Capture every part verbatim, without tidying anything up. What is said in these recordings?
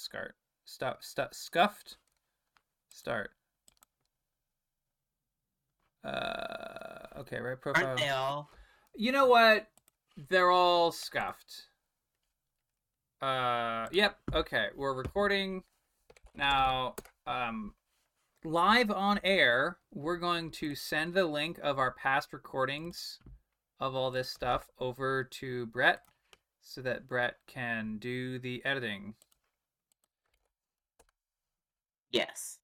start. Stop. Stop. Scuffed. Start. Uh. Okay. Right profile. Aren't they all? You know what? They're all scuffed. Uh. Yep. Okay. We're recording now. Um. Live on air, we're going to send the link of our past recordings of all this stuff over to Brett so that Brett can do the editing. Yes.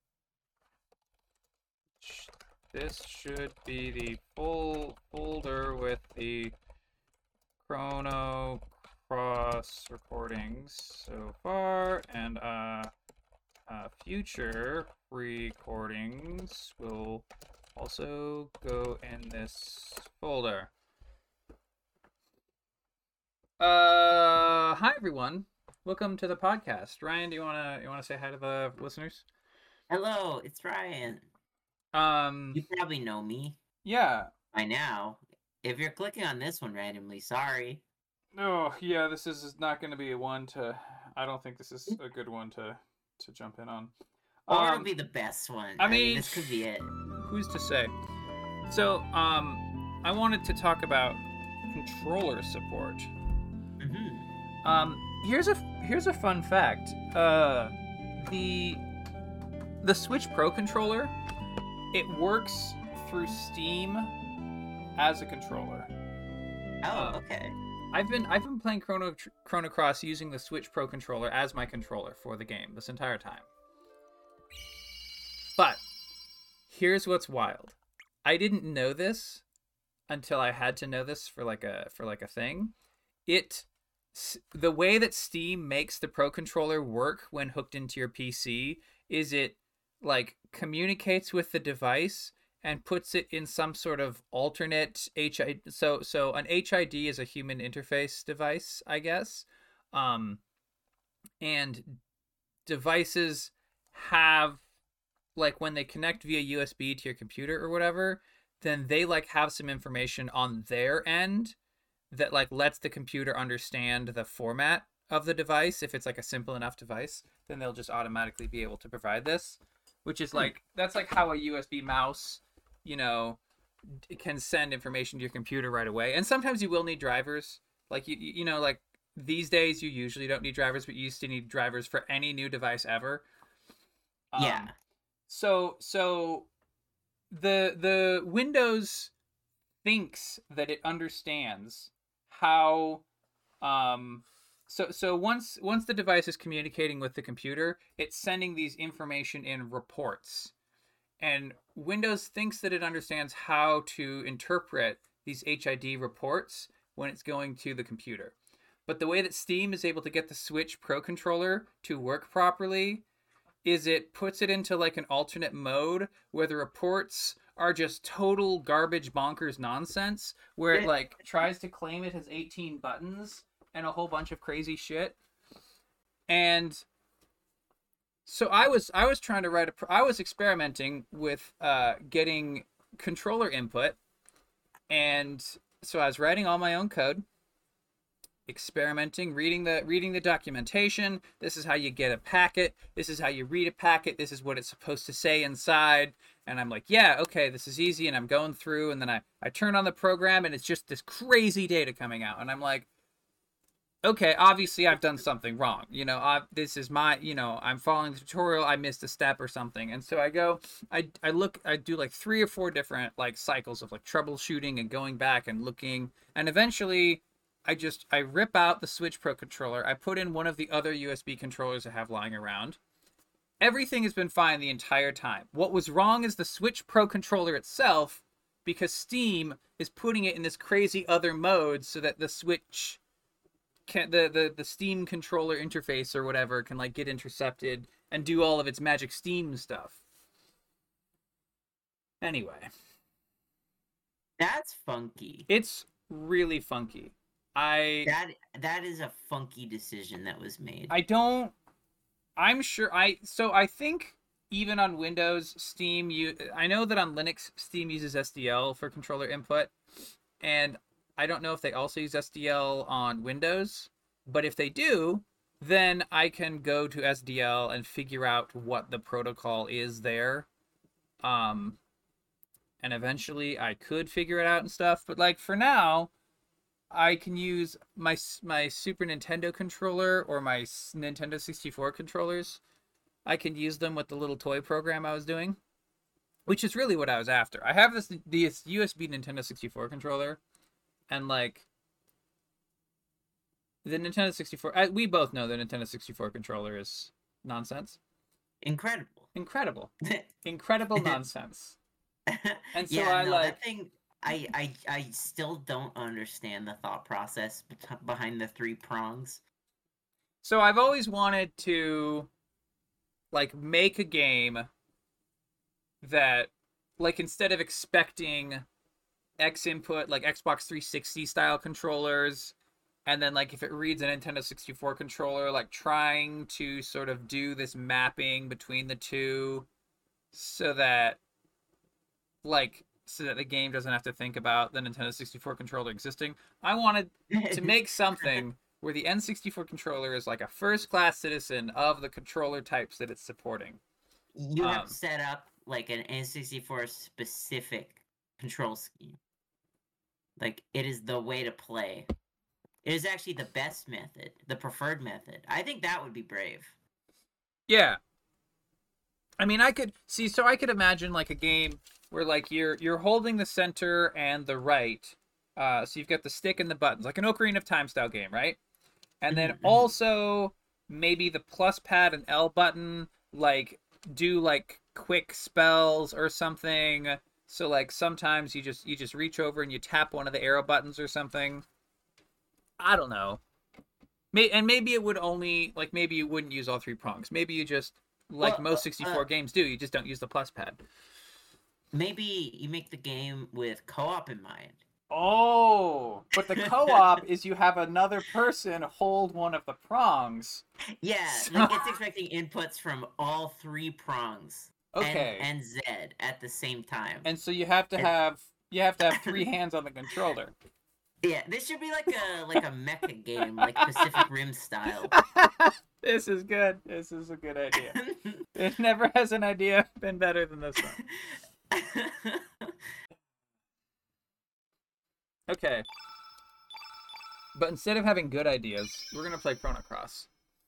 This should be the full folder with the Chrono Cross recordings so far, and uh, uh, future recordings will also go in this folder. Uh, hi everyone. Welcome to the podcast. Ryan, do you wanna you wanna say hi to the listeners? Hello, it's Ryan. Um, You probably know me yeah. by now. If you're clicking on this one randomly, sorry. Oh, yeah. This is not going to be one to. I don't think this is a good one to to jump in on. Or Um, it'll be the best one. I I mean, mean, this could be it. Who's to say? So, um, I wanted to talk about controller support. Mm-hmm. Um, here's a here's a fun fact. Uh, the the Switch Pro controller, it works through Steam as a controller. Oh, Uh, okay. I've been I've been playing Chrono Chrono Cross using the Switch Pro controller as my controller for the game this entire time. But here's what's wild. I didn't know this until I had to know this for like a for like a thing. It the way that Steam makes the Pro controller work when hooked into your P C is it like communicates with the device and puts it in some sort of alternate H I D. So so an H I D is a human interface device, I guess. Um, and devices have like when they connect via U S B to your computer or whatever, then they like have some information on their end that like lets the computer understand the format of the device. If it's like a simple enough device, then they'll just automatically be able to provide this, which is like that's like how a U S B mouse, you know, can send information to your computer right away. And sometimes you will need drivers. Like you you know like these days you usually don't need drivers, but you used to need drivers for any new device ever. Um, Yeah. So so the the Windows thinks that it understands how um so so once once the device is communicating with the computer, it's sending these information in reports. And Windows thinks that it understands how to interpret these H I D reports when it's going to the computer. But the way that Steam is able to get the Switch Pro controller to work properly is it puts it into like an alternate mode where the reports are just total garbage bonkers nonsense, where it like tries to claim it has eighteen buttons and a whole bunch of crazy shit. And so I was I was trying to write a I was experimenting with uh getting controller input, and so I was writing all my own code, experimenting, reading the reading the documentation. This is how you get a packet. This is how you read a packet. This is what it's supposed to say inside. And I'm like, yeah, okay, this is easy. And I'm going through, and then I, I turn on the program, and it's just this crazy data coming out. And I'm like, okay, obviously I've done something wrong. You know, I, this is my, you know, I'm following the tutorial. I missed a step or something. And so I go, I, I look, I do like three or four different like cycles of like troubleshooting and going back and looking. And eventually I just, I rip out the Switch Pro controller. I put in one of the other U S B controllers I have lying around. Everything has been fine the entire time. What was wrong is the Switch Pro controller itself, because Steam is putting it in this crazy other mode so that the Switch can the, the the Steam controller interface or whatever can like get intercepted and do all of its magic Steam stuff. Anyway, That's funky. it's really funky. I That that is a funky decision that was made. I don't I'm sure I so I think even on Windows, Steam you I know that on Linux Steam uses S D L for controller input, and I don't know if they also use S D L on Windows, but if they do, then I can go to S D L and figure out what the protocol is there. Um, and eventually I could figure it out and stuff. But like for now, I can use my my Super Nintendo controller or my Nintendo sixty-four controllers. I can use them with the little toy program I was doing, which is really what I was after. I have this this U S B Nintendo sixty-four controller, and like the Nintendo sixty-four, I, we both know the Nintendo sixty-four controller is nonsense. Incredible. Incredible. Incredible nonsense. And so yeah, I no, like that thing. I, I I still don't understand the thought process bet- behind the three prongs. So I've always wanted to like make a game that like instead of expecting X input like Xbox three sixty style controllers, and then like if it reads a Nintendo sixty-four controller, like trying to sort of do this mapping between the two so that like so that the game doesn't have to think about the Nintendo sixty-four controller existing. I wanted to make something where the N sixty-four controller is like a first-class citizen of the controller types that it's supporting. You Um, have to set up like an N sixty-four specific control scheme. Like it is the way to play. It is actually the best method, the preferred method. I think that would be brave. Yeah. I mean, I could see so I could imagine like a game where like you're you're holding the center and the right. Uh so you've got the stick and the buttons, like an Ocarina of Time style game, right? And then Mhm, mhm. also maybe the plus pad and L button like do like quick spells or something. So like sometimes you just you just reach over and you tap one of the arrow buttons or something. I don't know. May and maybe it would only like maybe you wouldn't use all three prongs. Maybe you just like Well, most uh, sixty-four uh, games do, you just don't use the plus pad. Maybe you make the game with co-op in mind. Oh, but the co-op is you have another person hold one of the prongs. Yeah, So- like it's expecting inputs from all three prongs. Okay. And, and Z at the same time. And so you have to And- have you have to have three hands on the controller. Yeah, this should be like a like a mecha game, like Pacific Rim style. This is good. This is a good idea. It never has an idea been better than this one. Okay. But instead of having good ideas, we're gonna play Chrono Cross.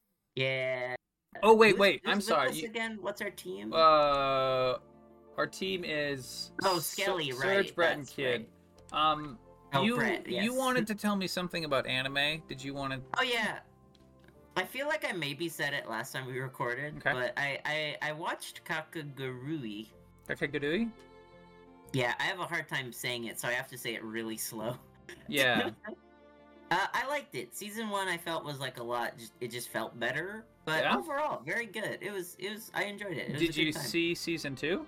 yeah. Oh wait, Who's- wait. who's I'm with sorry. us You- again, what's our team? Uh, our team is Oh, Ser- Skelly, Serge, right, Brett, and that's Kid. Um, Oh, you Brett, you yes. wanted to tell me something about anime. Did you want to? Oh yeah. I feel like I maybe said it last time we recorded, Okay. but I, I I watched Kakagurui. Kakagurui? Yeah, I have a hard time saying it, so I have to say it really slow. Yeah. uh, I liked it. Season one, I felt was like a lot. Just it just felt better, but Yeah? overall, very good. It was it was. I enjoyed it. It was Did a good you time. see season two?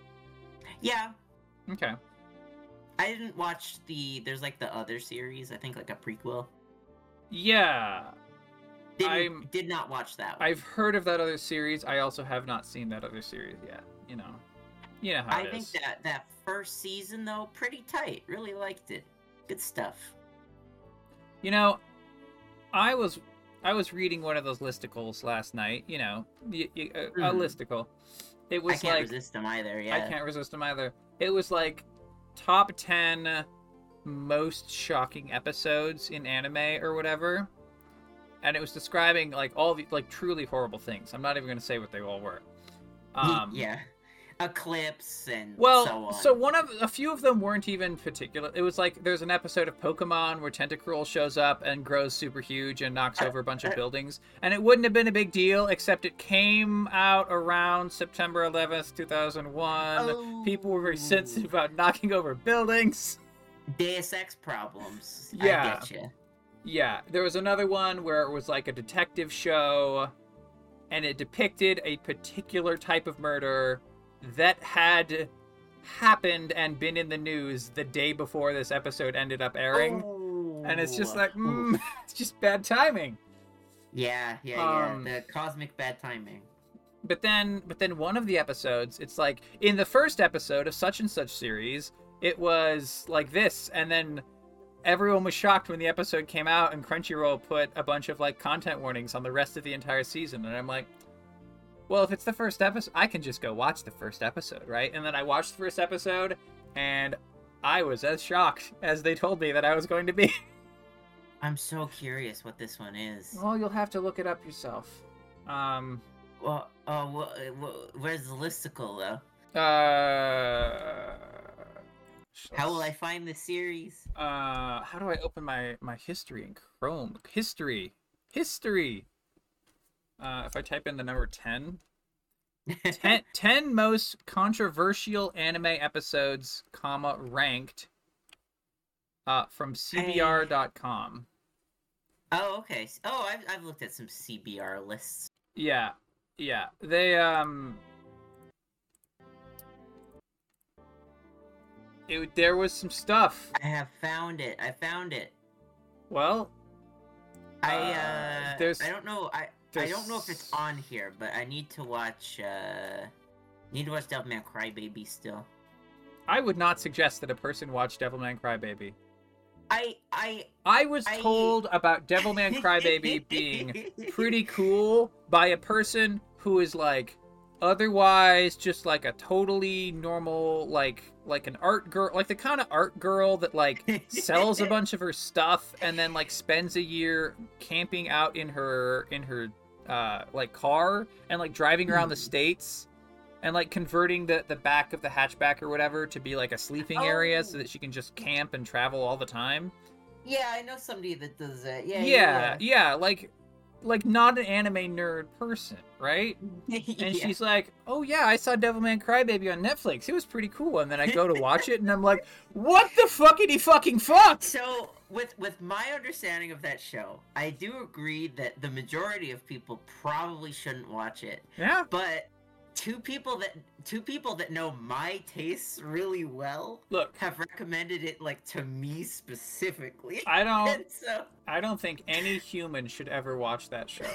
Yeah, Okay. I didn't watch the. There's like the other series. I think like a prequel. Yeah, Didn't, I'm- Did not watch that one. I've heard of that other series. I also have not seen that other series yet. You know, you know how I it think is. that that first season though, pretty tight. Really liked it. Good stuff. You know, I was I was reading one of those listicles last night. You know, y- y- a, a Mhm. listicle. It I was can't like resist them either. Yeah. I can't resist them either. It was like top ten most shocking episodes in anime or whatever, and it was describing like all the like truly horrible things. I'm not even going to say what they all were. Um, yeah. Eclipse and Well, so on. so one of a few of them weren't even particular. It was like there's an episode of Pokemon where Tentacruel shows up and grows super huge and knocks Uh, over a bunch of uh, buildings, and it wouldn't have been a big deal except it came out around September eleventh, two thousand one. People were very Oh. sensitive about knocking over buildings. Deus Ex problems. Yeah. I get you. Yeah, there was another one where it was like a detective show, and it depicted a particular type of murder that had happened and been in the news the day before this episode ended up airing. And it's just like, mm, it's just bad timing. Yeah, yeah, Um, yeah. The cosmic bad timing. But then, but then one of the episodes, it's like in the first episode of such and such series, it was like this, and then, everyone was shocked when the episode came out and Crunchyroll put a bunch of like content warnings on the rest of the entire season. And I'm like, well, if it's the first episode, I can just go watch the first episode, right? And then I watched the first episode and I was as shocked as they told me that I was going to be. I'm so curious what this one is. Well, you'll have to look it up yourself. Um, Well, uh, wh- wh- where's the listicle though? uh, How will I find the series? Uh, how do I open my, my history in Chrome? History. History. Uh, if I type in the number ten. ten, ten most controversial anime episodes, comma, ranked, uh, from C B R dot com. Oh, okay. S- Oh, I've I've looked at some C B R lists. Yeah, yeah. They, um... It, there was some stuff. I have found it. I found it. Well, I Uh, uh, there's- I don't know. I I there's- don't know if it's on here, but I need to watch. uh Need to watch Devilman Crybaby still. I would not suggest that a person watch Devilman Crybaby. I I I was I- told about Devilman Crybaby being pretty cool by a person who is like otherwise just like a totally normal like like an art girl, like the kind of art girl that like sells a bunch of her stuff and then like spends a year camping out in her in her uh like car and like driving around the states and like converting the the back of the hatchback or whatever to be like a sleeping area so Oh. that she can just camp and travel all the time. Yeah, I know somebody that does that. Yeah, Yeah, yeah, like like not an anime nerd person, right? yeah. And Yeah. she's like, "Oh yeah, I saw Devilman Crybaby on Netflix. It was pretty cool." And then I go to watch it and I'm like, "What the fuckity fucking fuck?" So, with with my understanding of that show, I do agree that the majority of people probably shouldn't watch it. Yeah. But two people that two people that know my tastes really well Look, have recommended it like to me specifically. I don't And so I don't think any human should ever watch that show.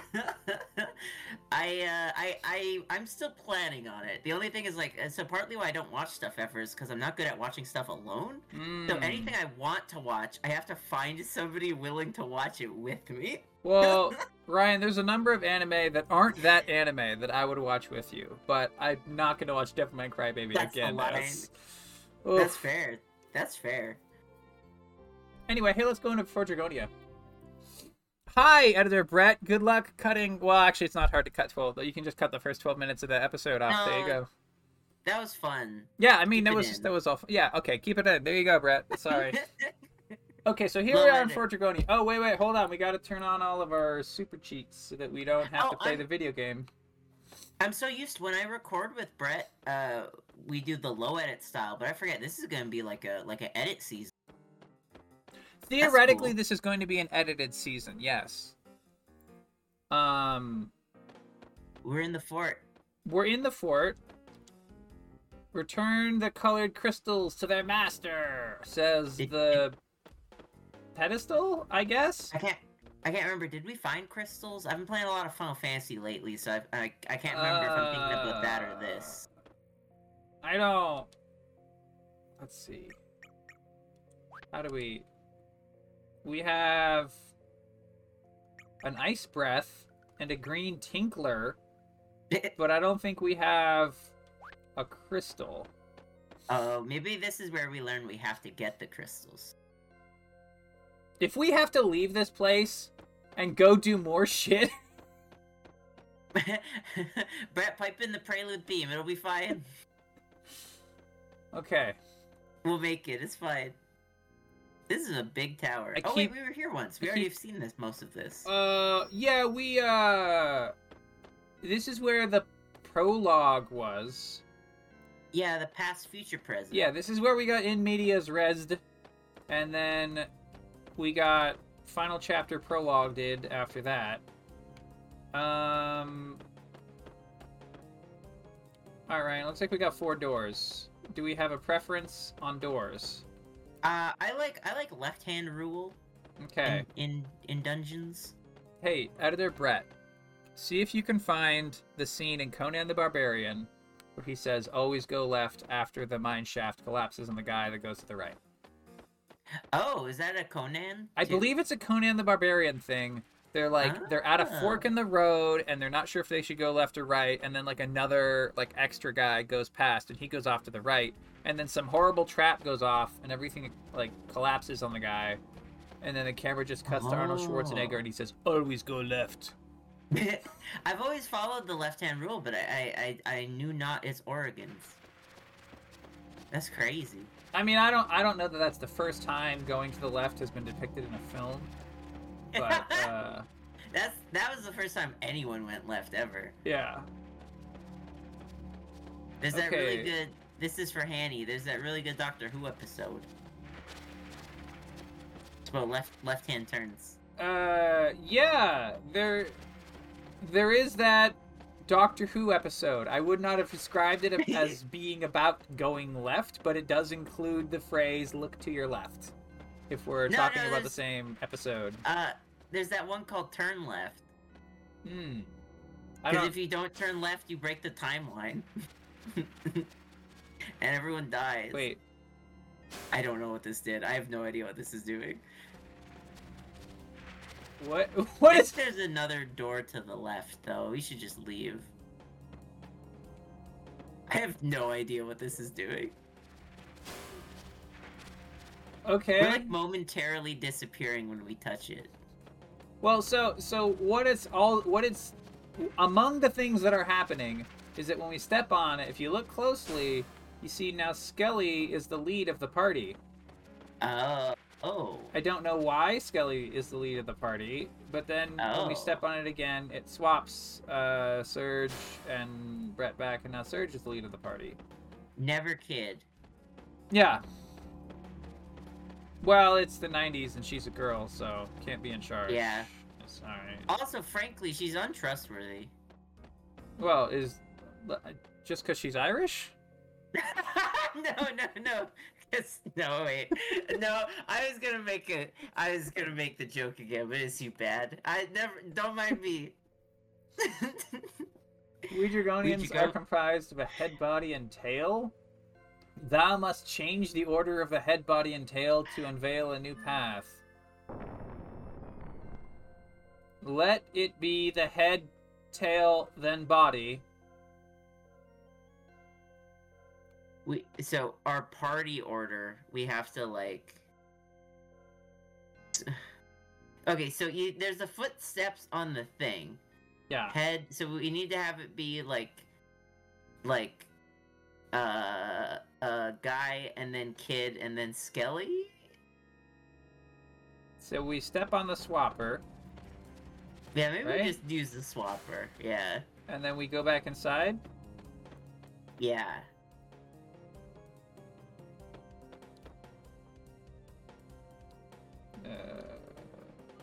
I uh I I I'm still planning on it. The only thing is like so partly why I don't watch stuff ever is because I'm not good at watching stuff alone. So Mm. anything I want to watch, I have to find somebody willing to watch it with me. Well, Ryan, there's a number of anime that aren't that anime that I would watch with you, but I'm not going to watch Devilman Crybaby That's the again. line. That's, That's Oof. fair. That's fair. Anyway, hey, let's go into Before Dragonia. Hi, editor Brett. Good luck cutting. Well, actually, it's not hard to cut twelve. You can just cut the first twelve minutes of the episode off. There you No. go. That was fun. Yeah, I mean Keep that it was in. that was all. Yeah, okay, keep it in. There you go, Brett. Sorry. Okay, so here Well, we are in edit. Before Dragonia. Oh, wait, wait, hold on. We got to turn on all of our super cheats so that we don't have Oh, to play I'm- the video game. I'm so used to when I record with Brett, uh, we do the low edit style, but I forget this is gonna be like a like an edit season. Theoretically, cool. this is going to be an edited season. Yes. Um, We're in the fort. we're in the fort. Return the colored crystals to their master, says Did- the pedestal, I guess. I can't. I can't remember. Did we find crystals? I've been playing a lot of Final Fantasy lately, so I I, I can't remember if I'm thinking about that or this. I don't. Let's see. How do we? We have an ice breath and a green tinkler, but I don't think we have a crystal. Oh, maybe this is where we learn we have to get the crystals. If we have to leave this place and go do more shit, Brett, pipe in the prelude theme. It'll be fine. okay. We'll make it. It's fine. This is a big tower. I oh keep- wait, we were here once. We I already keep- have seen this. Most of this. Uh, yeah, we, uh... This is where the prologue was. Yeah, the past, future, present. Yeah, this is where we got in medias resd, and then we got final chapter prologue did after that. Um... Alright, looks like we got four doors. Do we have a preference on doors? Uh, I like I like left hand rule. Okay. In, in in dungeons. Hey, editor Brett, see if you can find the scene in Conan the Barbarian where he says, always go left after the mine shaft collapses on the guy that goes to the right. Oh, is that a Conan? I too? believe it's a Conan the Barbarian thing. They're like they're at a fork Oh. in the road and they're not sure if they should go left or right, and then like another like extra guy goes past and he goes off to the right, and then some horrible trap goes off and everything like collapses on the guy, and then the camera just cuts to Arnold Schwarzenegger Oh. and he says, "Always go left." I've always followed the left-hand rule, but I, I, I, I knew not its origins. That's crazy. I mean, I don't I don't know that that's the first time going to the left has been depicted in a film, but uh, That's that was the first time anyone went left ever. yeah. There's that really Okay. good. This is for Hanny. There's that really good Doctor Who episode. It's about left left-hand turns. Uh, yeah, there, there is that Doctor Who episode. I would not have described it as being about going left, but it does include the phrase "look to your left." If we're No, talking no, about the there's- same episode. Uh, there's that one called Turn Left. Hmm. I Because don't. if you don't turn left, you break the timeline, and everyone dies. Wait. I don't know what this did. I have no idea what this is doing. What? What If is? there's another door to the left, though, we should just leave. I have no idea what this is doing. Okay. We're like momentarily disappearing when we touch it. Well, so so what it's all what it's among the things that are happening is that when we step on it, if you look closely, you see now Skelly is the lead of the party. Uh, oh. I don't know why Skelly is the lead of the party, but then when we Oh. step on it again, it swaps uh, Surge and Brett back, and now Surge is the lead of the party. Never kid. Yeah. Well, it's the nineties and she's a girl, so can't be in charge. Yeah. It's alright. Also, frankly, she's untrustworthy. Well, is just because she's Irish? no, no, no. It's, no, wait. No, I was gonna make it. I was gonna make the joke again, but it's too bad. I never. Don't mind me. We Dragonians Where'd you are go? comprised of a head, body, and tail. Thou must change the order of the head, body, and tail to unveil a new path. Let it be the head, tail, then body. we so our party order. We have to like. Okay, so you there's the footsteps on the thing. Yeah. Head. So we need to have it be like, like, uh, uh, guy and then kid and then Skelly. So we step on the swapper, Yeah, maybe Right? we just use the swapper. Yeah. and then we go back inside. Yeah. Uh,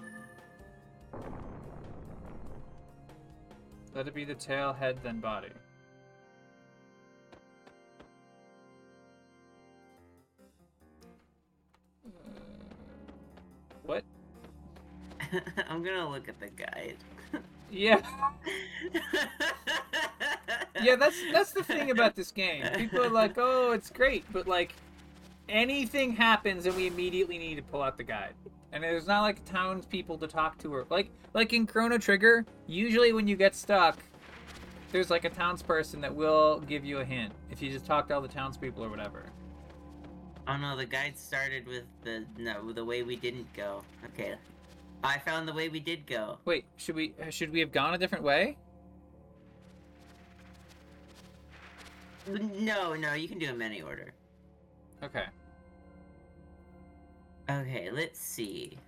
let it be the tail, head, then body. Uh, what? I'm gonna look at the guide. Yeah, yeah. That's that's the thing about this game. People are like, "Oh, it's great," but like, anything happens and we immediately need to pull out the guide. And there's not like townspeople to talk to, or like like in Chrono Trigger. Usually, when you get stuck, there's like a townsperson that will give you a hint if you just talk to all the townspeople or whatever. Oh no, the guide started with the no, the way we didn't go. Okay, I found the way we did go. Wait, should we should we have gone a different way? No, no, you can do them any order. Okay. Okay, let's see.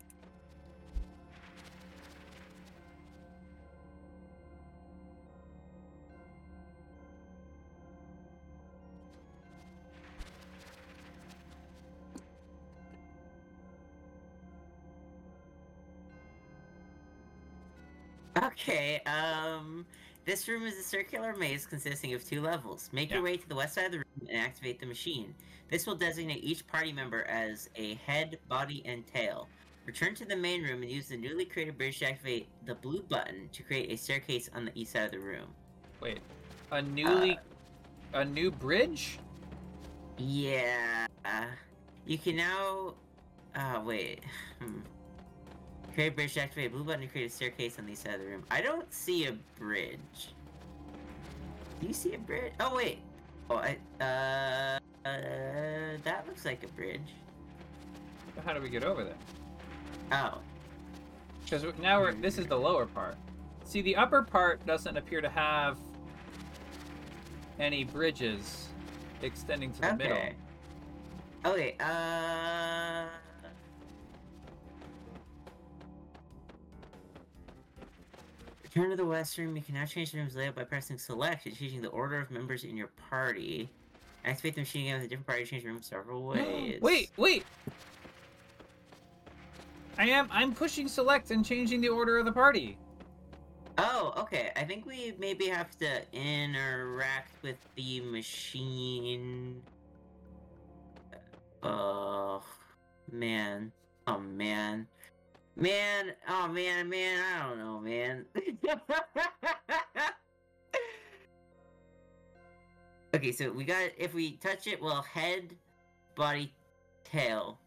Okay, um, this room is a circular maze consisting of two levels. Make your Yeah. way to the west side of the room and activate the machine. This will designate each party member as a head, body, and tail. Return to the main room and use the newly created bridge to activate the blue button to create a staircase on the east side of the room. Wait, a newly Uh, a new bridge? Yeah. You can now. Ah, wait. Hmm. Create a bridge to activate a blue button to create a staircase on the side of the room. I don't see a bridge. Do you see a bridge? Oh, wait. Oh, I, uh, uh, that looks like a bridge. How do we get over there? Oh. Because now we're, this is the lower part. See, the upper part doesn't appear to have any bridges extending to the Okay. middle. Okay, uh... Return to the west room. You can now change the room's layout by pressing select and changing the order of members in your party. Activate the machine again with a different party to change the room several ways. Wait, wait! I am, I'm pushing select and changing the order of the party. Oh, okay. I think we maybe have to interact with the machine. Oh, man. Oh, man. Man, oh, man, man, I don't know, man. Okay, so we got, if we touch it, well, head, body, tail.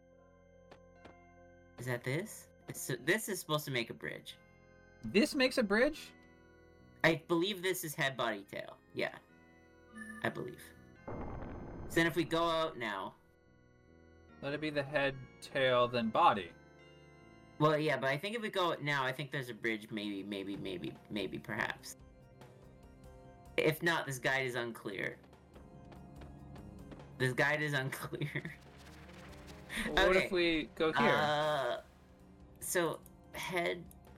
Is that this? It's, this is supposed to make a bridge. This makes a bridge? I believe this is head, body, tail. Yeah. I believe. So then if we go out now... Let it be the head, tail, then body. Well, yeah, but I think if we go out now, I think there's a bridge, maybe, maybe, maybe, maybe, perhaps. If not, this guide is unclear. This guide is unclear. Well, what Okay. if we go here? Uh, so, head...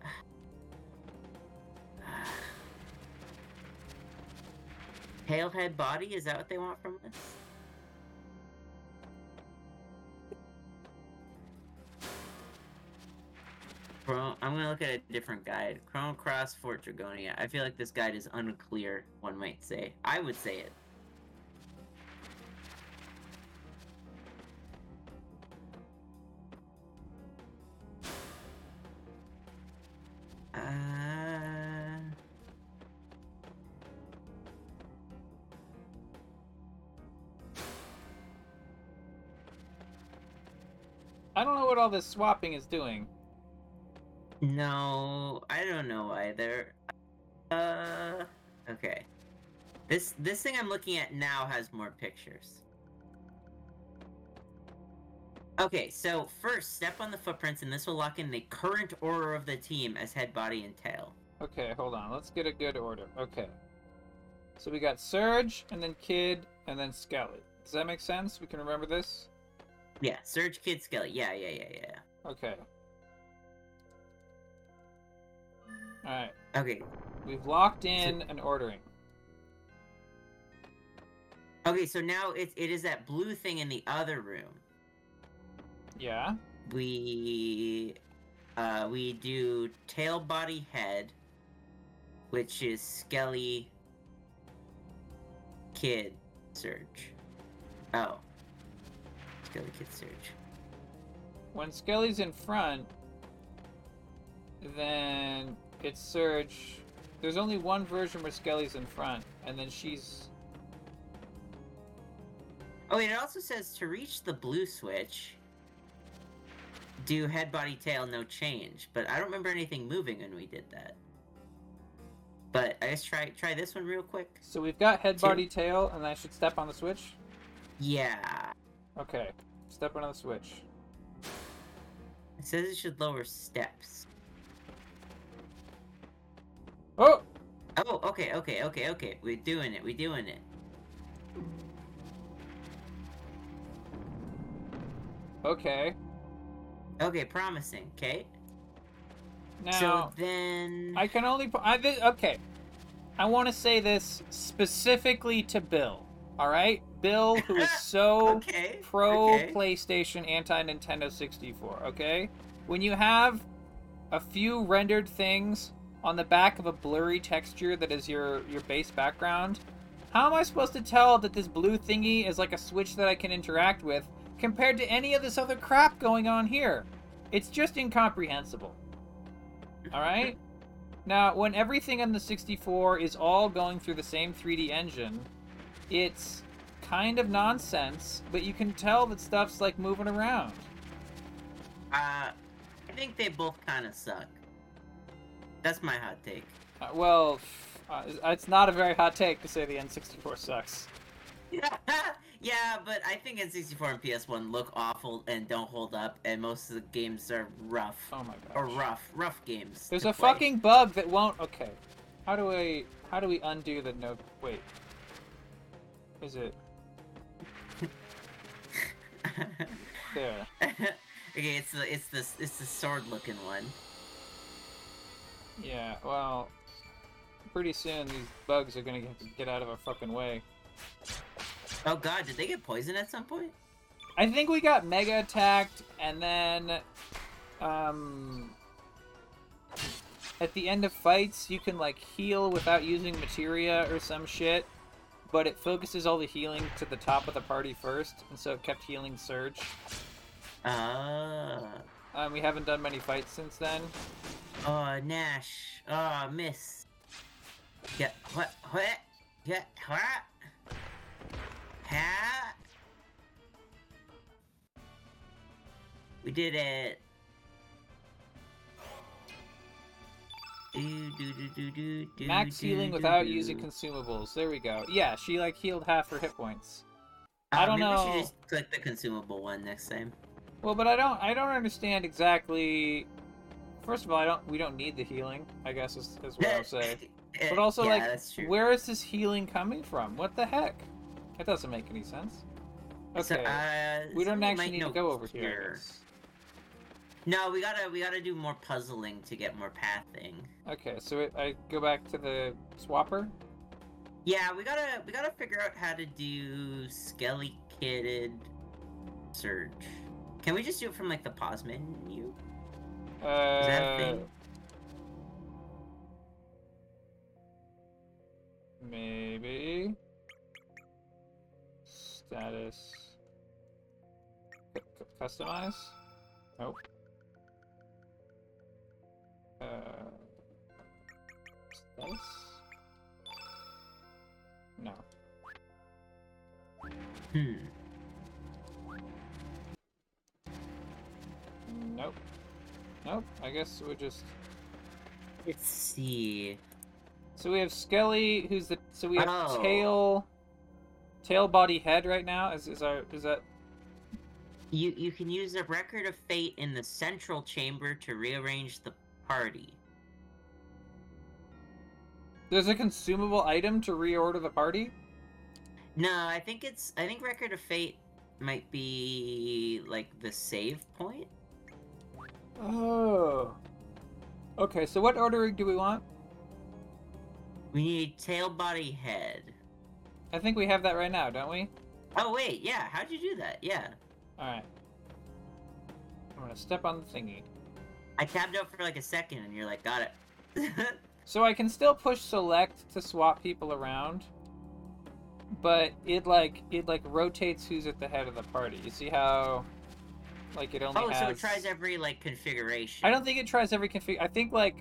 Tail, head, body? Is that what they want from us? Chrono, I'm gonna look at a different guide. Chrono Cross Fort Dragonia. I feel like this guide is unclear, one might say. I would say it. Uh... I don't know what all this swapping is doing. No, I don't know either. Uh, okay. This this thing I'm looking at now has more pictures. Okay, so first, step on the footprints, and this will lock in the current order of the team as head, body, and tail. Okay, hold on. Let's get a good order. Okay. So we got Surge, and then Kid, and then Skelly. Does that make sense? We can remember this? Yeah, Surge, Kid, Skelly. Yeah, yeah, yeah, yeah. Okay. Alright. Okay. We've locked in So- an ordering. Okay, so now it, it is that blue thing in the other room. Yeah? We uh we do tail, body, head, which is Skelly, Kid, Surge. Oh. Skelly, Kid, Surge. When Skelly's in front, then it's Surge. There's only one version where Skelly's in front, and then she's... Oh, and it also says to reach the blue switch, do head, body, tail, no change. But I don't remember anything moving when we did that. But I guess try try this one real quick. So we've got head, Two. body, tail, and I should step on the switch? Yeah. Okay. Step on the switch. It says it should lower steps. Oh! Oh, okay, okay, okay, okay. We're doing it, we're doing it. Okay. Okay, promising, okay? Now, So then... I can only... pu- I, thi- okay. I want to say this specifically to Bill. Alright? Bill, who is so okay, pro okay. PlayStation, anti Nintendo sixty-four, okay? When you have a few rendered things on the back of a blurry texture that is your, your base background, how am I supposed to tell that this blue thingy is like a switch that I can interact with compared to any of this other crap going on here? It's just incomprehensible. Alright? Now, when everything on the sixty-four is all going through the same three D engine, it's kind of nonsense, but you can tell that stuff's like moving around. Uh, I think they both kind of suck. That's my hot take. Uh, well, uh, it's not a very hot take to say the N sixty-four sucks. Yeah, but I think N sixty-four and P S one look awful and don't hold up, and most of the games are rough. Oh my god. Or rough, rough games. There's to a play. fucking bug that won't. Okay, how do we how do we undo the no? Wait, is it there? Okay, it's the it's the it's the sword looking one. Yeah. Well, pretty soon these bugs are gonna have to get out of our fucking way. Oh god, did they get poisoned at some point? I think we got mega attacked, and then, um, at the end of fights, you can, like, heal without using materia or some shit, but it focuses all the healing to the top of the party first, and so it kept healing Surge. Ah. Um, we haven't done many fights since then. Oh, Nash. Oh, miss. Yeah, what, what? Yeah, what? Ha? We did it. Do, do, do, do, do, do, Max do, healing do, without do. using consumables. There we go. Yeah, she, like, healed half her hit points. Uh, I don't maybe know. we should just click the consumable one next time. Well, but I don't, I don't understand exactly... First of all, I don't, we don't need the healing, I guess is, is what I'll say. But also, yeah, like, that's true. where is this healing coming from? What the heck? That doesn't make any sense. Okay, So, uh, we don't somebody actually might need to know go over here. I here. guess. No, we gotta we gotta do more puzzling to get more pathing. Okay, so it, I go back to the swapper. Yeah, we gotta we gotta figure out how to do skelly kitted Surge. Can we just do it from like the pause menu? Uh, Is that a thing? Maybe. Status. C- c- customize? Nope. Uh, status? No. Hmm. Nope. Nope. I guess we just. Let's see. So we have Skelly, who's the. So we have Oh. tail. Tail, body, head right now. Is is our is that? You you can use a record of fate in the central chamber to rearrange the party. There's a consumable item to reorder the party. No, I think it's I think record of fate might be like the save point. Oh. Okay, so what ordering do we want? We need tail, body, head. I think we have that right now, don't we? Oh wait, yeah. How'd you do that? Yeah. All right. I'm gonna step on the thingy. I tabbed out for like a second, and you're like, got it. So I can still push select to swap people around, but it like it like rotates who's at the head of the party. You see how, like it only oh, has. so it tries every like configuration. I don't think it tries every config. I think like.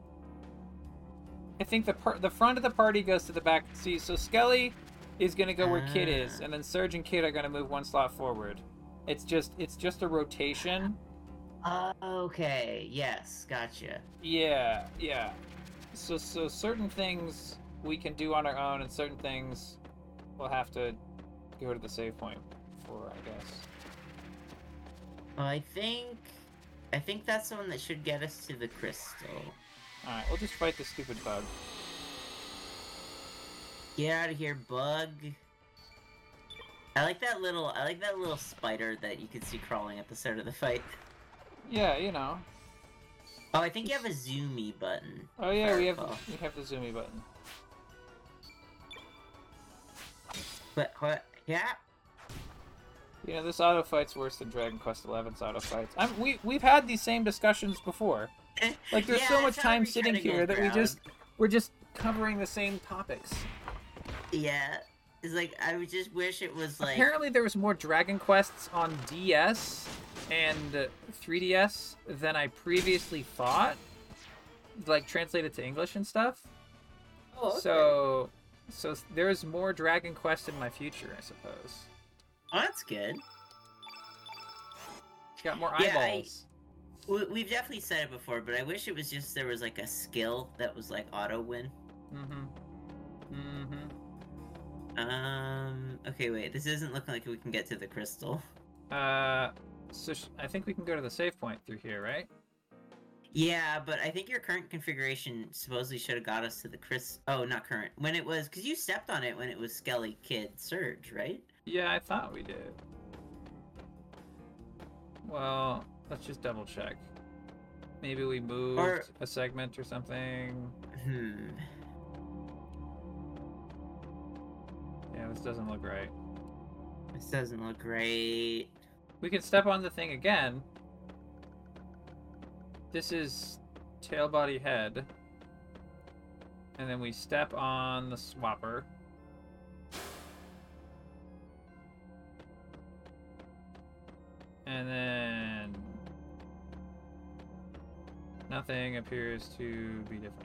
I think the par- the front of the party goes to the back. See, so Skelly is gonna go where Kid is, Ah. and then Surge and Kid are gonna move one slot forward. It's just it's just a rotation. Uh, okay. Yes. Gotcha. Yeah, yeah. So so certain things we can do on our own, and certain things we'll have to go to the save point for, I guess. Well, I think I think that's the one that should get us to the crystal. All right, we'll just fight the stupid bug. Get out of here, bug. I like that little I like that little spider that you can see crawling at the start of the fight. Yeah, you know. Oh, I think you have a zoomy button. Oh yeah, we have Fireball. we have the zoomy button. But what? Yeah. You know, this auto fight's worse than Dragon Quest eleven's auto fights. I'm, we we've had these same discussions before. Like, there's Yeah, so much it's not time every sitting kinda here good that we ground. just we're just covering the same topics. Yeah. It's like I would just wish it was like. Apparently, there was more Dragon Quests on D S and uh, three D S than I previously thought, like translated to English and stuff. Oh, okay. So, so there's more Dragon Quest in my future, I suppose. Oh, that's good. Got more Yeah, I- eyeballs. we, we've definitely said it before, but I wish it was just there was like a skill that was like auto win. Mm-hmm. Mm-hmm. Um. Okay, wait. This isn't looking like we can get to the crystal. Uh, so sh- I think we can go to the save point through here, right? Yeah, but I think your current configuration supposedly should have got us to the Chris. Oh, not current. When it was, because you stepped on it when it was Skelly Kid Surge, right? Yeah, I thought we did. Well, let's just double check. Maybe we moved Or- a segment or something. Hmm. Yeah, this doesn't look right. This doesn't look great. We can step on the thing again. This is tail, body, head. And then we step on the swapper. And then nothing appears to be different.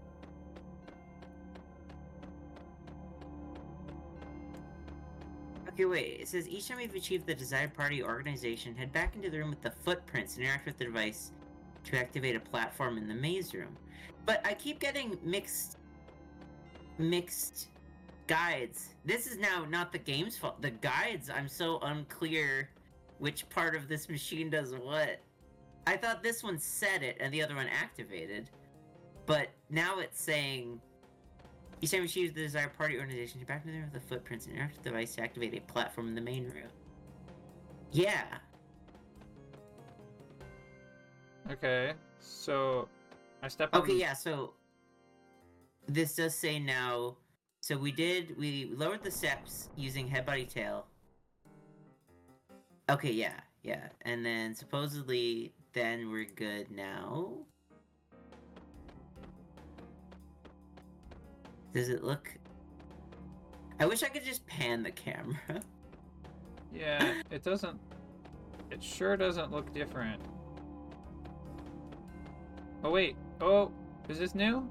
Okay, wait. It says each time you've achieved the desired party organization, head back into the room with the footprints and interact with the device to activate a platform in the maze room. But I keep getting mixed, mixed guides. This is now not the game's fault. The guides, I'm so unclear which part of this machine does what. I thought this one set it and the other one activated. But now it's saying each time you choose the desired party organization, you're back in the room with the footprints and interact with the device to activate a platform in the main room. Yeah. Okay, so I step on. Okay, yeah, so this does say now. So we did, we lowered the steps using head, body, tail. Okay, yeah, yeah. And then supposedly, then we're good now. Does it look... I wish I could just pan the camera. Yeah, it doesn't. It sure doesn't look different. Oh, wait. Oh, is this new?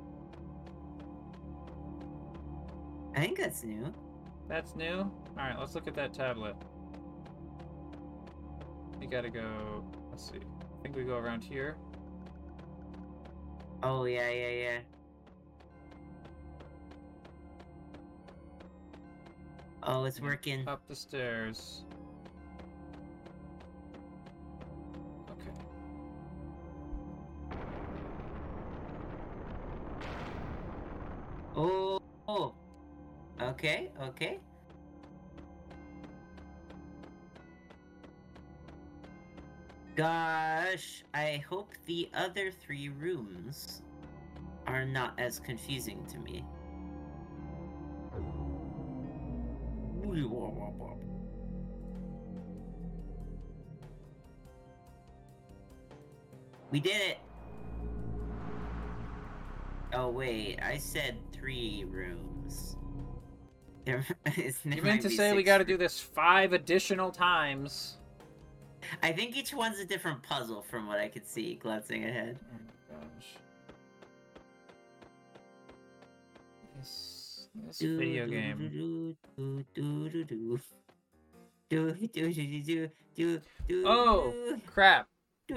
I think that's new. That's new? Alright, let's look at that tablet. We gotta go. Let's see. I think we go around here. Oh, yeah, yeah, yeah. Oh, it's working. Up the stairs. Okay. Oh, oh. Okay, okay. Gosh, I hope the other three rooms are not as confusing to me. We did it! Oh wait, I said three rooms. There, it's, You meant to say we gotta do this five additional times. I think each one's a different puzzle from what I could see glancing ahead. Oh my gosh. This, this video game. Oh, crap.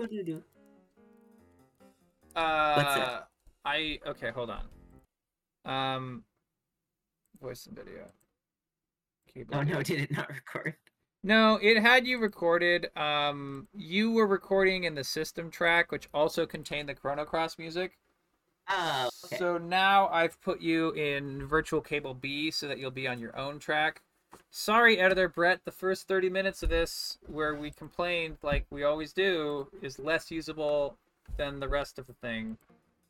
Uh, What's that? I, okay, hold on. Um, voice and video. Cable Oh no, video. did it not record? No, it had you recorded. Um, you were recording in the system track, which also contained the Chrono Cross music. Oh, okay. So now I've put you in Virtual Cable B so that you'll be on your own track. Sorry, editor Brett, the first thirty minutes of this, where we complained like we always do, is less usable than the rest of the thing.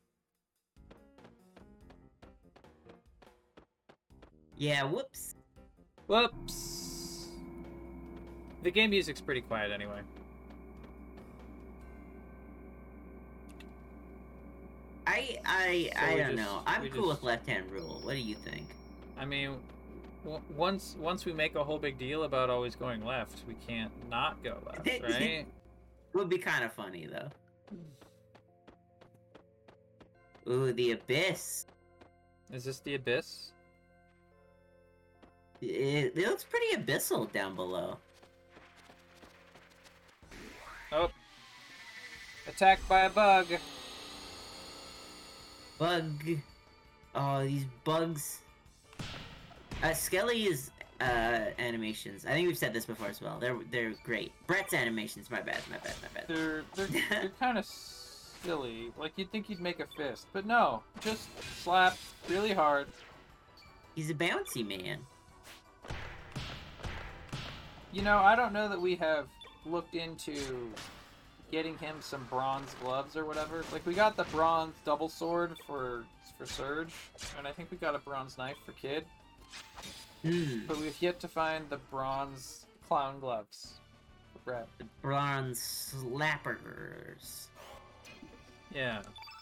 Yeah, whoops. Whoops. The game music's pretty quiet anyway. I I So I we don't just- know. I'm we cool just- with left-hand rule. What do you think? I mean, w- once once we make a whole big deal about always going left, we can't not go left, right? Would be kind of funny though. Ooh, the abyss. Is this the abyss? It, it looks pretty abyssal down below. Oh. Attacked by a bug. Bug. Oh, these bugs. Uh, Skelly's uh, animations. I think we've said this before as well. They're they're great. Brett's animations. My bad. My bad. My bad. They're they're, they're kind of silly. Like you'd think he'd make a fist, but no. Just slap really hard. He's a bouncy man. You know, I don't know that we have looked into getting him some bronze gloves or whatever. Like we got the bronze double sword for for Surge, and I think we got a bronze knife for Kid. Mm. But we've yet to find the bronze clown gloves for Brett. The bronze slappers. Yeah.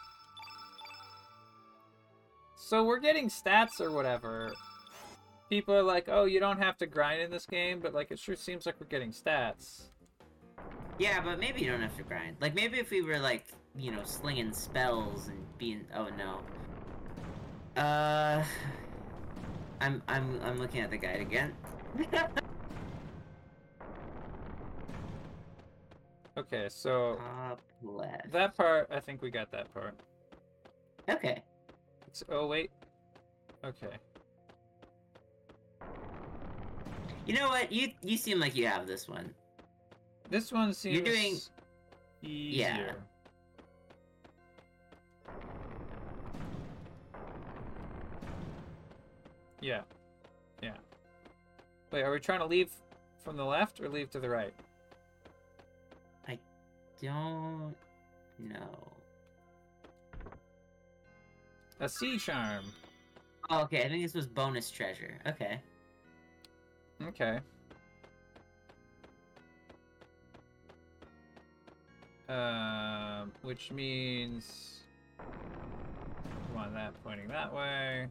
So we're getting stats or whatever. People are like, oh, you don't have to grind in this game, but like it sure seems like we're getting stats. Yeah, but maybe you don't have to grind. Like maybe if we were like, you know, slinging spells and being. Oh no. Uh. I'm I'm I'm looking at the guide again. Okay, so Top left. that part, I think we got that part. Okay. It's, oh wait. Okay. You know what? You you seem like you have this one. This one seems You're doing- easier. Yeah. Yeah. Wait, are we trying to leave from the left or leave to the right? Don't know. A sea charm. Oh, okay, I think this was bonus treasure. Okay. Okay. Um, which means we want that pointing that way.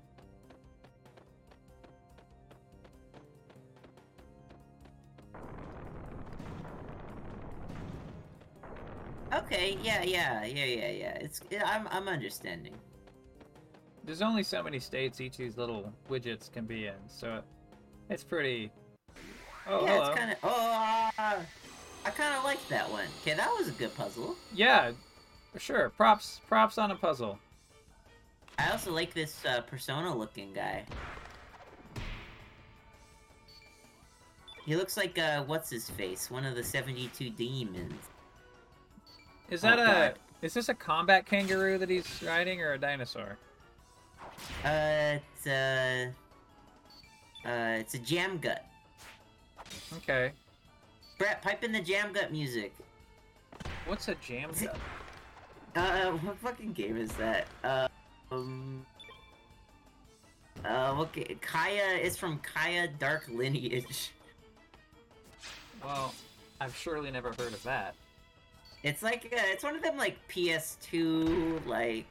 Okay, yeah, yeah, yeah, yeah, yeah. It's I'm I'm understanding. There's only so many states each of these little widgets can be in, so it's pretty. Oh, yeah, hello. it's kind of. Oh, uh, I kind of liked that one. Okay, that was a good puzzle. Yeah, for sure. Props, props on a puzzle. I also like this uh, Persona-looking guy. He looks like uh, what's his face? One of the seventy-two demons. Is that Oh, a? God. Is this a combat kangaroo that he's riding, or a dinosaur? Uh, it's uh, uh, it's a jam gut. Okay. Brett, pipe in the jam gut music. What's a jam gut? Uh, what fucking game is that? Uh, um, uh, okay, Kaya is from Kaya Dark Lineage. Well, I've surely never heard of that. It's like uh, it's one of them like P S two like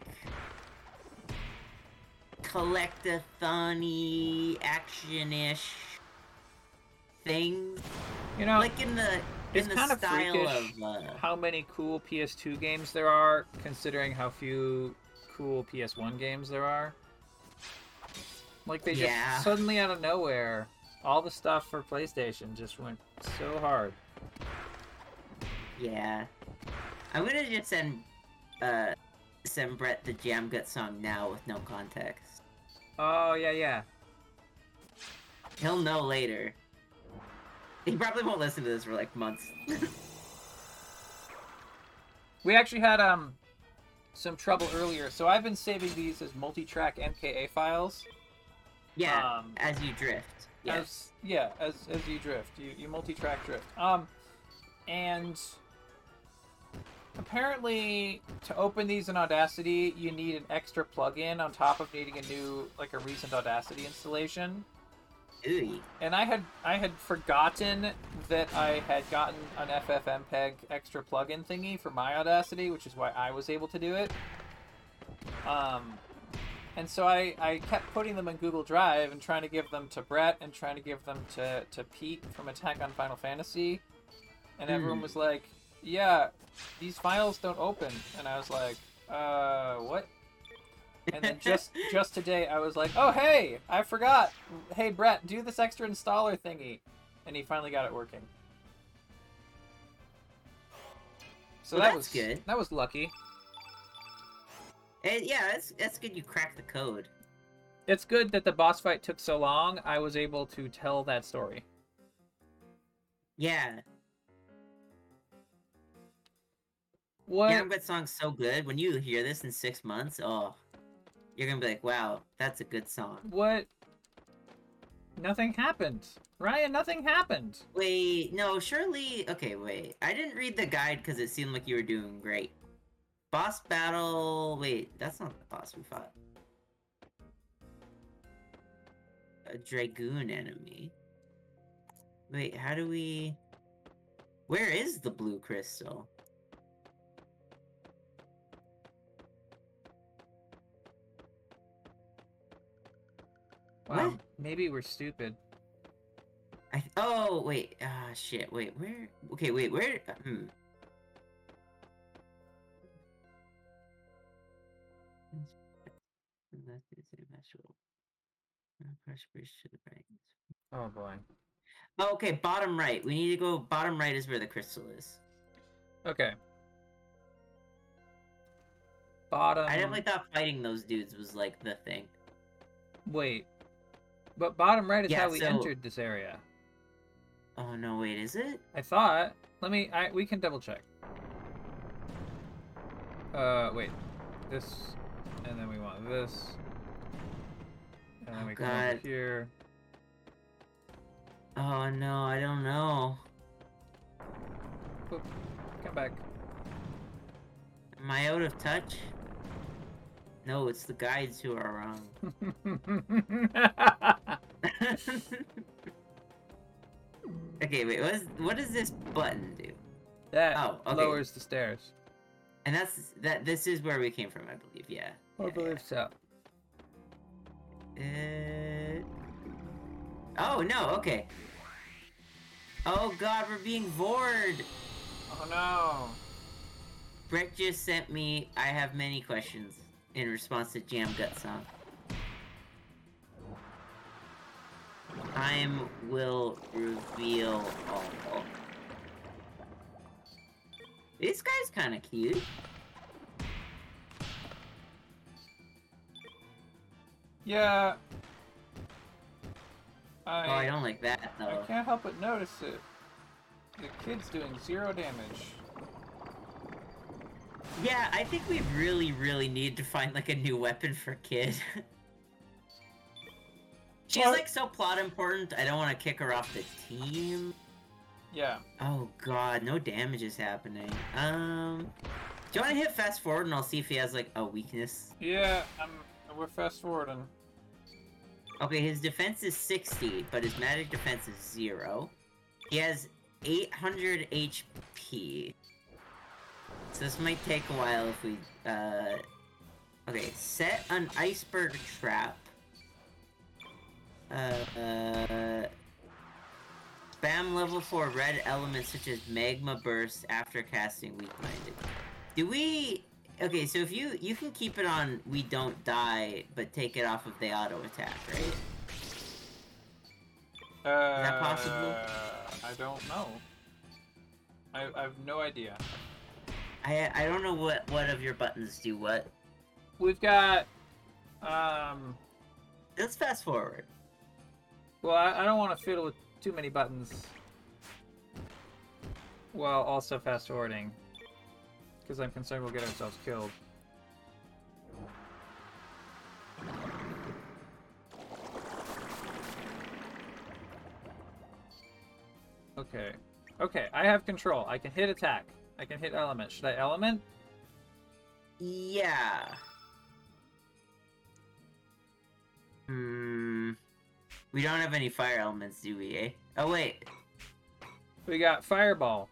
collectathon-y action-ish things. You know, Like in the it's in the kind of style freakish of uh, how many cool P S two games there are, considering how few cool P S one games there are. Like they Yeah. just suddenly out of nowhere, all the stuff for PlayStation just went so hard. yeah. I'm gonna just send uh send Brett the Jam Gut song now with no context. Oh yeah, yeah. He'll know later. He probably won't listen to this for like months. We actually had um some trouble earlier, so I've been saving these as multi-track M K A files. Yeah, Um, as you drift. Yeah. As yeah, as as you drift, you you multi-track drift. Um, and apparently to open these in Audacity, you need an extra plugin on top of needing a new like a recent Audacity installation. Ooh. And I had I had forgotten that I had gotten an F F M P E G extra plugin thingy for my Audacity, which is why I was able to do it. Um, and so I, I kept putting them in Google Drive and trying to give them to Brett and trying to give them to, to Pete from Attack on Final Fantasy. And everyone Hmm. was like, yeah, these files don't open. And I was like, uh, what? And then just just today, I was like, oh, hey, I forgot. Hey, Brett, do this extra installer thingy. And he finally got it working. So Well, that that's was good. That was lucky. And yeah, that's that's good. You cracked the code. It's good that the boss fight took so long. I was able to tell that story. Yeah. What? Gambit song's so good. When you hear this in six months, oh, you're gonna be like, wow, that's a good song. What? Nothing happened. Ryan, nothing happened. Wait, no, surely... Okay, wait. I didn't read the guide because it seemed like you were doing great. Boss battle... Wait, that's not the boss we fought. A Dragoon enemy. Wait, how do we... Where is the blue crystal? Wow, What? maybe we're stupid. I th- oh, wait. Ah, shit. Wait, where? Okay, wait, where? Uh, hmm. Oh boy. Oh, okay, bottom right. We need to go. Bottom right is where the crystal is. Okay. Bottom. I definitely thought fighting those dudes was like the thing. Wait. But bottom right is Yeah, how we so- entered this area. Oh no, wait, is it? I thought. Let me. I we can double check. Uh, wait. This, and then we want this, and then Oh, we come over God. here. Oh no, I don't know. Oop, come back. Am I out of touch? No, it's the guides who are wrong. Okay, wait, what, is, what does this button do? That Oh, okay. lowers the stairs. And that's, that. This is where we came from, I believe, yeah. I Yeah, believe so. yeah. Uh... Oh, no, okay. Oh god, we're being vored! Oh no. Brett just sent me, I have many questions, in response to Jam Gut Song. Time will reveal all. This guy's kind of cute. Yeah. I, Oh, I don't like that, I though. can't help but notice it. The kid's doing zero damage. Yeah, I think we really, really need to find, like, a new weapon for Kid. She's, What? like, so plot important, I don't want to kick her off the team. Yeah. Oh god, no damage is happening. Um, do you want to hit fast forward and I'll see if he has like a weakness? Yeah, I'm, we're fast forwarding. Okay, his defense is sixty, but his magic defense is zero. He has eight hundred H P. So this might take a while if we, uh... Okay, set an iceberg trap. Uh, uh... Spam level four red elements such as magma burst after casting weak minded. Do we... Okay, so if you... You can keep it on we don't die, but take it off of the auto attack, right? Uh, Is that possible? I don't know. I, I have no idea. I I don't know what, what of your buttons do what. We've got, um... Let's fast forward. Well, I, I don't want to fiddle with too many buttons while also fast forwarding, because I'm concerned we'll get ourselves killed. Okay. Okay, I have control. I can hit attack. I can hit element. Should I element? Yeah. Hmm. We don't have any fire elements, do we, eh? Oh, wait. We got fireball.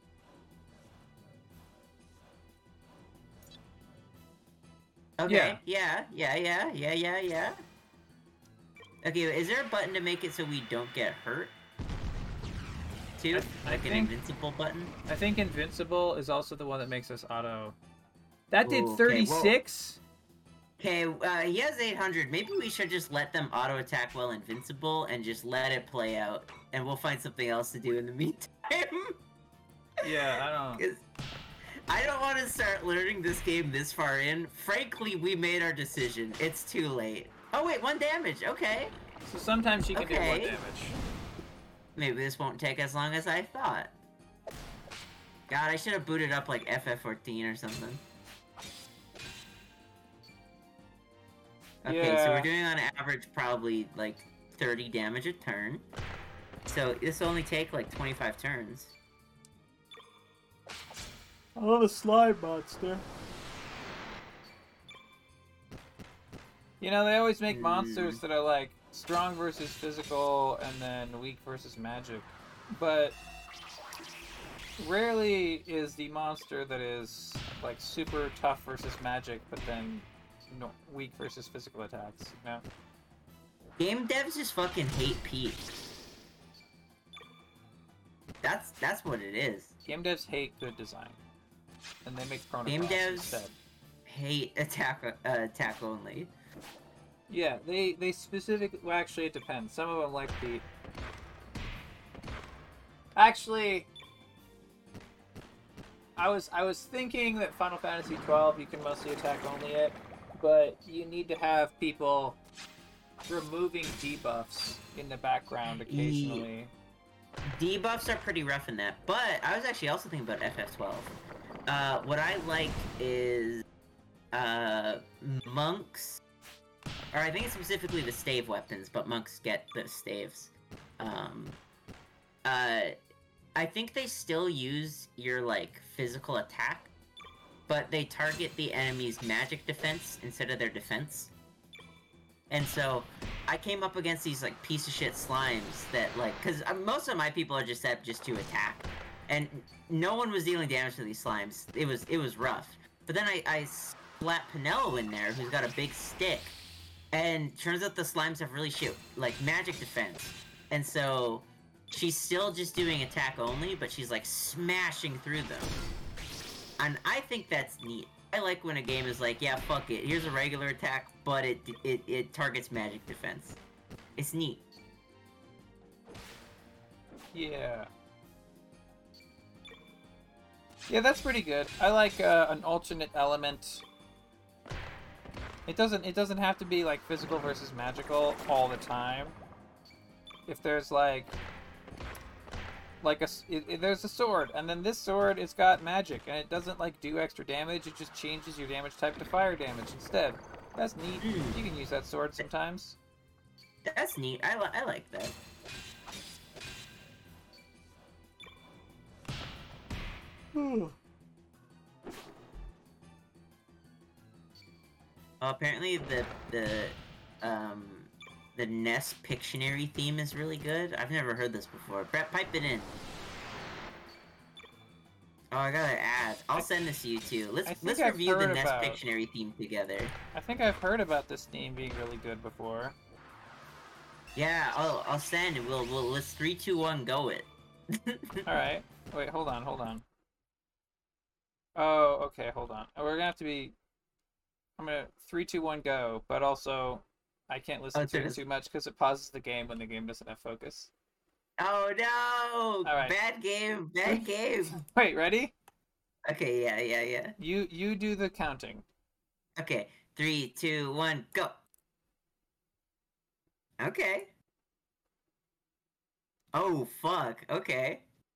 Okay, yeah, yeah, yeah, yeah, yeah, yeah. Okay, is there a button to make it so we don't get hurt? Too? I- I Like an think- invincible button? I think invincible is also the one that makes us auto. That did Ooh, okay, thirty-six? Okay, uh, he has eight hundred. Maybe we should just let them auto-attack while invincible and just let it play out. And we'll find something else to do in the meantime. Yeah, I don't... 'Cause I don't want to start learning this game this far in. Frankly, we made our decision. It's too late. Oh wait, one damage. Okay. So sometimes she can okay. do more damage. Maybe this won't take as long as I thought. God, I should have booted up like F F fourteen or something. Okay, yeah. so we're doing on average probably like thirty damage a turn. So this will only take like twenty-five turns. I love a slime monster. You know, they always make mm. monsters that are like strong versus physical and then weak versus magic. But rarely is the monster that is like super tough versus magic, but then no, weak versus physical attacks, you know? Game devs just fucking hate Pete. That's that's what it is. Game devs hate good design, and they make Chrono Game Cross devs instead. hate attack uh, attack only. Yeah, they they specifically. Well, actually, it depends. Some of them like Pete. Actually, I was I was thinking that Final Fantasy twelve you can mostly attack only it, but you need to have people removing debuffs in the background occasionally. Debuffs are pretty rough in that, but I was actually also thinking about F F twelve. Uh, what I like is uh, monks, or I think it's specifically the stave weapons, but monks get the staves. Um, uh, I think they still use your like physical attack, but they target the enemy's magic defense instead of their defense. And so, I came up against these, like, piece of shit slimes that, like, because uh, most of my people are just set just to attack. And no one was dealing damage to these slimes. It was it was rough. But then I, I slapped Pinello in there, who's got a big stick. And turns out the slimes have really shit, like, magic defense. And so, she's still just doing attack only, but she's, like, smashing through them. And I think that's neat. I like when a game is like, yeah, fuck it. Here's a regular attack, but it it, it targets magic defense. It's neat. Yeah. Yeah, that's pretty good. I like uh, an alternate element. It doesn't it doesn't have to be like physical versus magical all the time. If there's like like a it, it, there's a sword, and then this sword it's got magic, and it doesn't like do extra damage. It just changes your damage type to fire damage instead. That's neat. Mm. You can use that sword sometimes. That's neat. I li I like that. Oh, apparently the the um the N E S Pictionary theme is really good. I've never heard this before. Brett, pipe it in. Oh, I gotta add. I'll send this to you too. Let's let's I've review the N E S about... Pictionary theme together. I think I've heard about this theme being really good before. Yeah, I'll I'll send it. We'll we'll let's three, two, one, go it. All right. Wait, hold on, hold on. Oh, okay, hold on. We're gonna have to be. I'm gonna three, two, one, go. But also, I can't listen oh, to it too much because it pauses the game when the game doesn't have focus. Oh no! All right. Bad game, bad game. Wait, ready? Okay, yeah, yeah, yeah. You you do the counting. Okay, three, two, one, go. Okay. Oh fuck. Okay.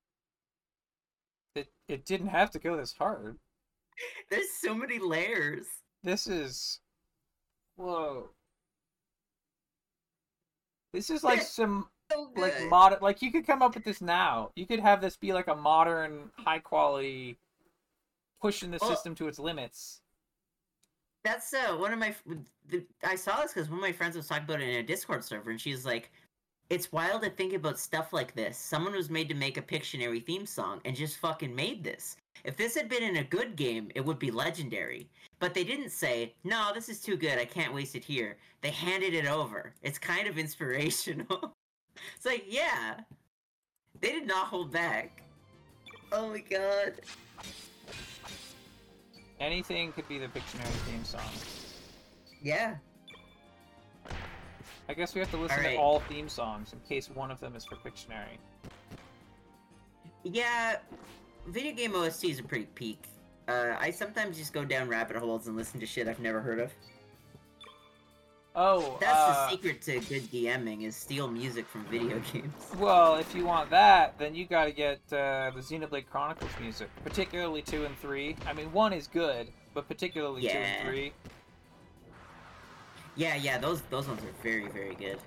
It it didn't have to go this hard. There's so many layers. This is. Whoa. This is like some. So like modern, like you could come up with this now. You could have this be like a modern, high quality, pushing the well, system to its limits. That's uh one of my. The, I saw this because one of my friends was talking about it in a Discord server, and she's like, "It's wild to think about stuff like this. Someone was made to make a Pictionary theme song and just fucking made this. If this had been in a good game, it would be legendary. But they didn't say, no, this is too good. I can't waste it here. They handed it over. It's kind of inspirational." It's like, yeah, they did not hold back. Oh my god. Anything could be the Pictionary theme song. Yeah. I guess we have to listen all right. to all theme songs in case one of them is for Pictionary. Yeah, video game O S Ts are pretty peak. Uh, I sometimes just go down rabbit holes and listen to shit I've never heard of. Oh, That's uh, the secret to good DMing, is steal music from video games. well, if you want that, then you gotta get uh, the Xenoblade Chronicles music, particularly two and three. I mean, one is good, but particularly two Yeah. and three. Yeah, yeah, those those ones are very, very good.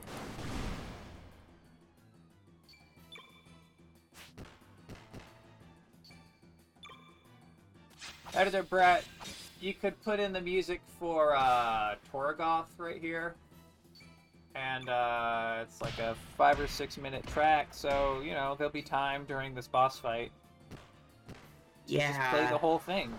Editor Brett, you could put in the music for uh, Torgoth right here. And uh, it's like a five or six minute track, so, you know, there'll be time during this boss fight to Yeah. just play the whole thing.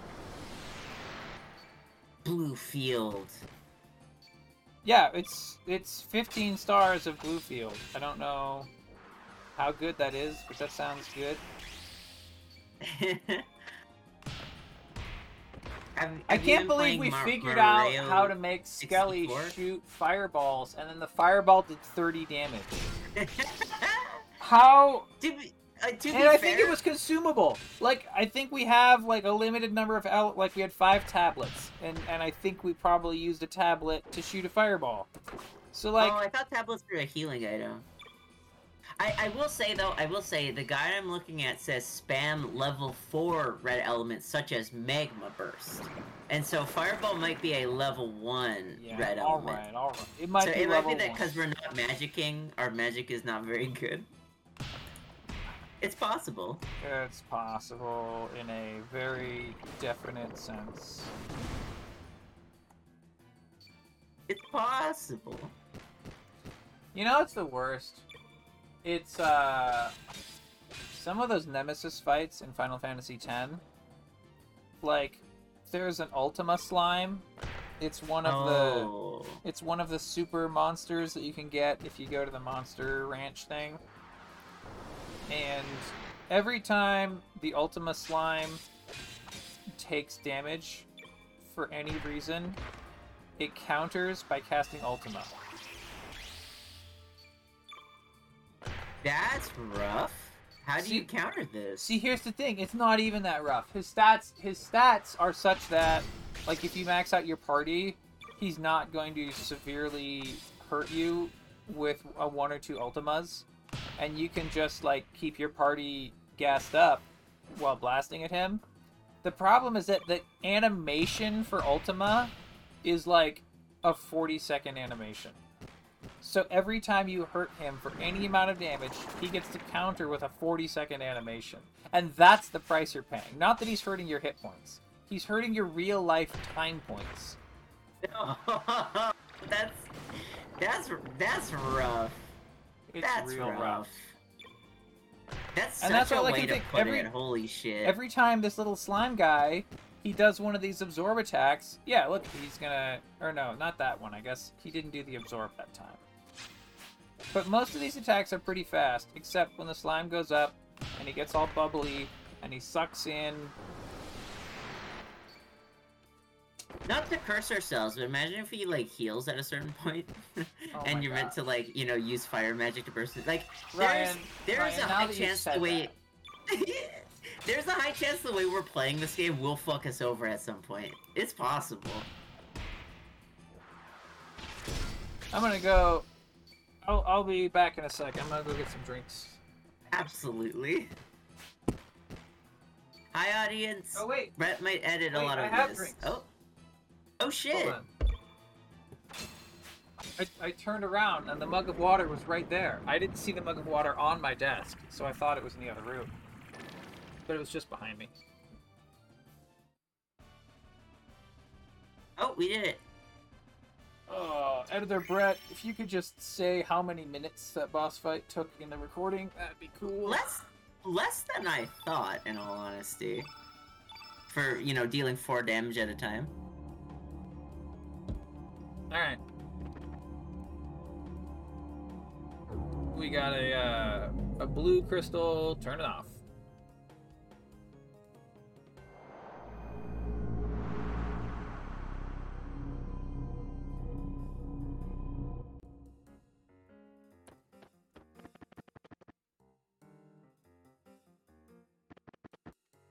Blue Field. Yeah, it's it's fifteen stars of Bluefield. I don't know how good that is, but that sounds good. Have, I have you can't been believe playing we Mar- figured Mario out how to make Skelly sixty-four? shoot fireballs, and then the fireball did thirty damage. How? to be, uh, to be And I fair, think it was consumable. Like, I think we have, like, a limited number of... El- like, we had five tablets, and, and I think we probably used a tablet to shoot a fireball. So, like... oh, I thought tablets were a healing item. I, I will say, though, I will say, the guide I'm looking at says spam level four red elements, such as Magma Burst. And so Fireball might be a level one yeah, red all element. right, all right. It might so be it might level be that one. because we're not magicking, our magic is not very good. It's possible. It's possible in a very definite sense. It's possible. You know what's the worst? It's, uh... some of those Nemesis fights in Final Fantasy X. Like, there's an Ultima slime. It's one of oh. the... It's one of the super monsters that you can get if you go to the Monster Ranch thing. And every time the Ultima slime takes damage for any reason, it counters by casting Ultima. That's rough. How do See- you counter this? See, here's the thing. It's not even that rough. His stats, his stats are such that, like, if you max out your party, he's not going to severely hurt you with a one or two Ultimas, and you can just, like, keep your party gassed up while blasting at him. The problem is that the animation for Ultima is, like, a forty second animation. So every time you hurt him for any amount of damage, he gets to counter with a forty second animation. And that's the price you're paying. Not that he's hurting your hit points. He's hurting your real life time points. that's that's that's rough. It's That's real rough. rough. That's And such that's a what I like way to to think. put Every- it. Holy shit. Every time this little slime guy, he does one of these absorb attacks. Yeah, look, he's gonna... Or no, not that one. I guess he didn't do the absorb that time. But most of these attacks are pretty fast, except when the slime goes up, and he gets all bubbly, and he sucks in... Not to curse ourselves, but imagine if he like heals at a certain point, Oh and my you're meant God. to like you know use fire magic to burst it. Like Ryan, there's there's Ryan, a now high that you've chance said the way there's a high chance the way we're playing this game will fuck us over at some point. It's possible. I'm gonna go... I'll, I'll be back in a second. I'm gonna go get some drinks. Absolutely. Hi audience. Oh, wait. Brett might edit a Wait, lot I of have this. drinks. Oh. Oh shit. Hold on. I, I turned around and the mug of water was right there. I didn't see the mug of water on my desk, so I thought it was in the other room. But it was just behind me. Oh, we did it. Oh, Editor Brett, if you could just say how many minutes that boss fight took in the recording, that'd be cool. Less less than I thought, in all honesty. For, you know, dealing four damage at a time. Alright. We got a, uh, a blue crystal. Turn it off.